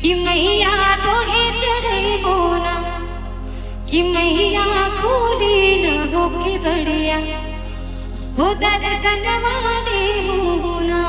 कि मैया तो है चढ़ई बोना कि मैया खोली न हो के बढ़िया हो दर्शन वाले होना।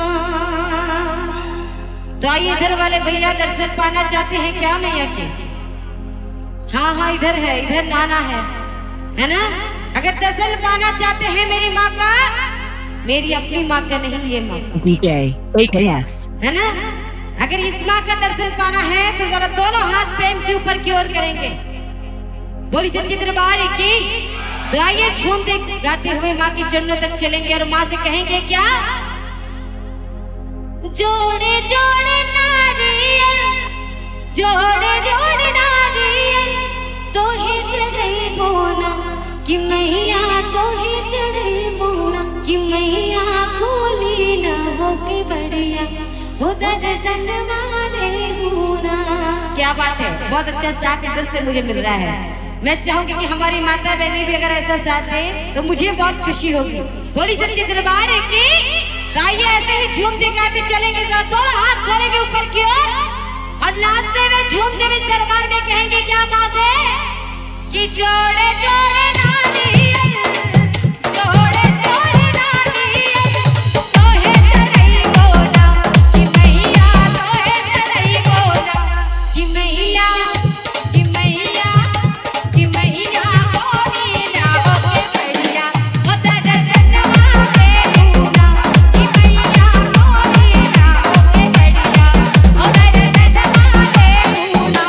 तो आइए इधर वाले भैया दर्शन पाना चाहते हैं क्या मैया के? हाँ हाँ इधर है, इधर नाना है ना? अगर दर्शन पाना चाहते हैं मेरी माँ का, मेरी अपनी माँ का नहीं ये माँ DJ AKS है ना, अगर इस माँ का दर्शन पाना है तो जरा दोनों हाथ प्रेम से ऊपर की ओर करेंगे। बोली सच्ची दरबार की। तो आइए झूमते गाते हुए माँ के चरणों तक चलेंगे और माँ से कहेंगे क्या? जोड़े जोड़े नारियल, जोड़े जोड़े नारियल, तो ही चढ़ई बोना कि मैया तो ही चढ़ई बोना कि मैया खोली न हो के बढ़िया हो दर्शन वाले होना। क्या बात है, बहुत अच्छा साथ इधर से मुझे मिल रहा है। मैं चाहूंगी कि हमारी माता बहनें भी अगर ऐसा साथ दें तो मुझे बहुत खुशी होगी। बोली सच्ची दरबार की। आइए ऐसे ही झूमते गाते चलेंगे, दोनों हाथ खोलेंगे ऊपर की ओर और नाचते हुए झूमते हुए दरबार में कहेंगे क्या माँ से कि जोड़े जोड़े नारियल, जोड़े जोड़े नारियल, तो है चढ़ई बोना कि मैया, तो है चढ़ई बोना कि मैया, कि मैया, कि मैया खोली ना हो के बढ़िया हो दर्शन वाले होना कि मैया खोली ना हो के बढ़िया हो दर्शन वाले होना।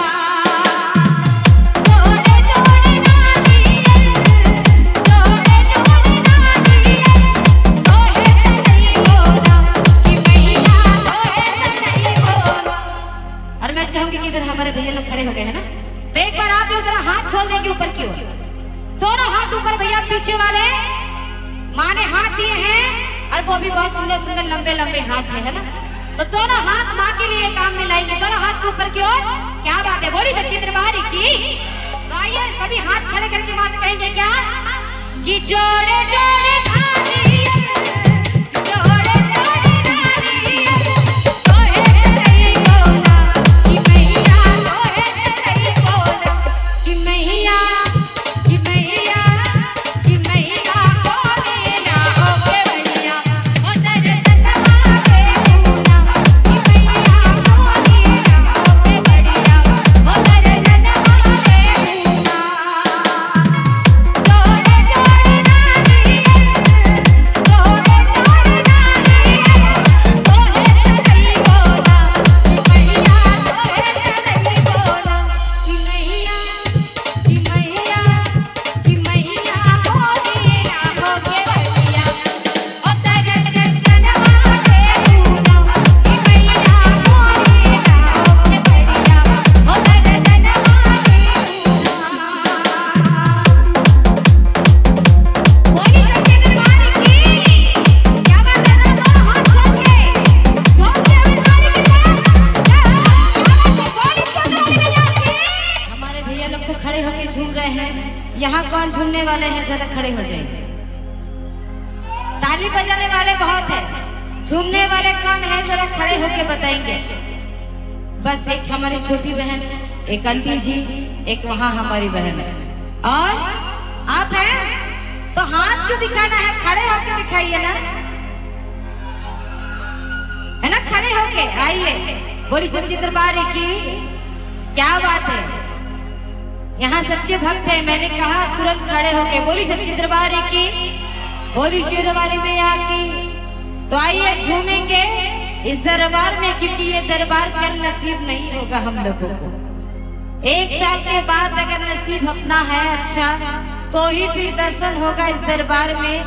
जोड़े जोड़े नारियल, जोड़े जोड़े नारियल, तो है चढ़ई बोना कि मैया, तो है चढ़ई बोना। और मैं चाहूंगी कि इधर हमारे भैया लोग खड़े हो गए हैं ना, तो एक बार आप लोग जरा हाथ खोल देंगे ऊपर की ओर, दोनों हाथ ऊपर भैया। पीछे वाले माँ ने हाथ दिए हैं और वो भी बहुत सुंदर सुंदर लंबे लंबे हाथ है ना, तो दोनों हाथ माँ के लिए काम में लाएंगे, दोनों हाथ ऊपर की ओर। क्या बात है, बोली सच्ची दरबार की। तो आइए सभी हाथ खड़े करके माँ से कहेंगे क्या कि जोड़े जोड़े नारियल, जोड़े जोड़े नारियल, तो है चढ़ई बोना कि मैया, तो है चढ़ई बोना कि मैया, कि मैया, कि मैया खोली ना हो के बढ़िया हो दर्शन वाले होना कि मैया खोली ना हो के बढ़िया हो दर्शन वाले होना। जोड़े जोड़े नारियल, जोड़े जोड़े नारियल, तो है चढ़ई बोना कि मैया, तो है चढ़ई बोना कि मैया, कि मैया, कि मैया खोली ना हो के बढ़िया हो दर्शन वाले होना कि मैया खोली ना हो के बढ़िया हो दर्शन वाले होना। बोली सच्ची दरबार की। क्या बात है, दोनों हाथ खोल के झूमते हुए ताली के साथ। बोली सच्ची भैया की। हमारे भैया लोग तो खड़े होके झूम रहे हैं, यहाँ कौन झूमने वाले हैं जरा खड़े हो जाइए। ताली बजाने वाले बहुत हैं, झूमने वाले कौन है जरा खड़े होके बताएंगे। बस एक हमारी छोटी बहन, एक आंटी जी, एक वहाँ हमारी बहन है और आप हैं, तो हाथ क्यों दिखाना है, खड़े होके दिखाइए ना, है ना, खड़े होके आइए। बोली सच्ची दरबार की। क्या बात है, यहाँ सच्चे भक्त है, मैंने कहा तुरंत खड़े होके। बोली सच्ची दरबार की। बोली शेर वाली मैया की। तो आइए झूमेंगे इस दरबार में, क्योंकि ये दरबार कल नसीब नहीं होगा हम लोगों को। एक साल के बाद अगर नसीब अपना है अच्छा, तो ही फिर दर्शन होगा इस दरबार में।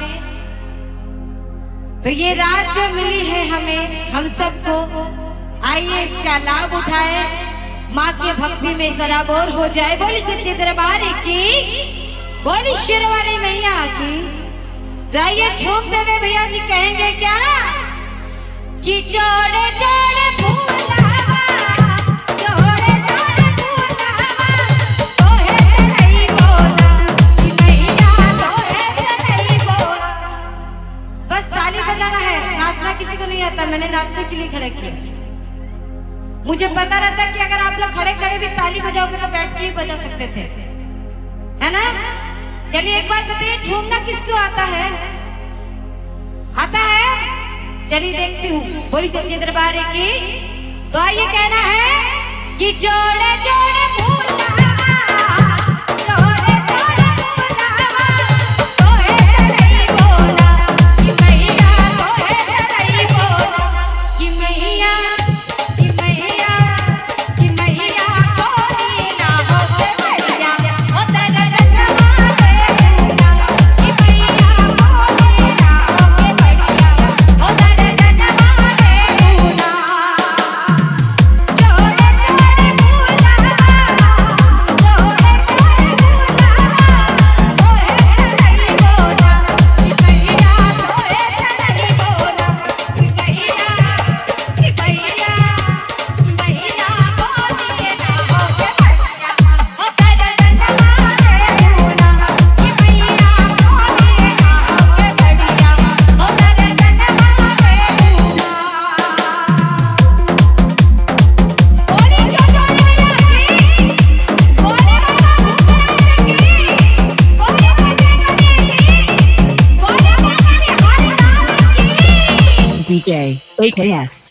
तो ये रात जो मिली है हमें, हम सबको, आइए इसका लाभ उठाए, माँ के भक्ति में सराबोर हो जाए। बोली सच्ची दरबार की। बोली शेर वाली मैया की। जाइए झूमते हुए भैया जी कहेंगे क्या कि जोड़े जोड़े फूलावा, जोड़े जोड़े फूलावा, तो है चढ़ई बोना कि मैया, तो है चढ़ई बोना। बस ताली बजाना है, नाचना किसी को नहीं आता, मैंने नाचने के लिए खड़े किया। मुझे पता रहता कि अगर आप लोग खड़े खड़े भी ताली बजाओगे तो बैठ के ही बजा सकते थे, है ना? चलिए एक बात बताइए, झूमना किसको आता है? आता है? चलिए देखती हूँ। बोली सच्चे दरबार की। तो आइए कहना है कि जोड़े जोड़े फूला, जोड़े जोड़े फूला, तोहे चढ़ई बोला कि मैया, तोहे चढ़ई बोला कि मैया, कि मैया, कि मैया कोई ना हो से बढ़िया, ओ तेरे रखवा दे दूना कि मैया कोई ना हो से बढ़िया, ओ तेरे रखवा दे दूना। जोड़े जोड़े फूला, जोड़े जोड़े फूला, तोहे चढ़ई बोला कि मैया, तोहे चढ़ई बोला कि मैया, कि मैया, कि मैया कोई ना हो से बढ़िया, ओ तेरे रखवा दे दूना कि मैया कोई ना हो से बढ़िया, ओ तेरे रखवा दे दूना। बोली जो जोड़े मैया की, बोले बाबा भूतनाथ की, बोले बजरंग की, बोले बाबा बिहारी लाल की। DJ AKS.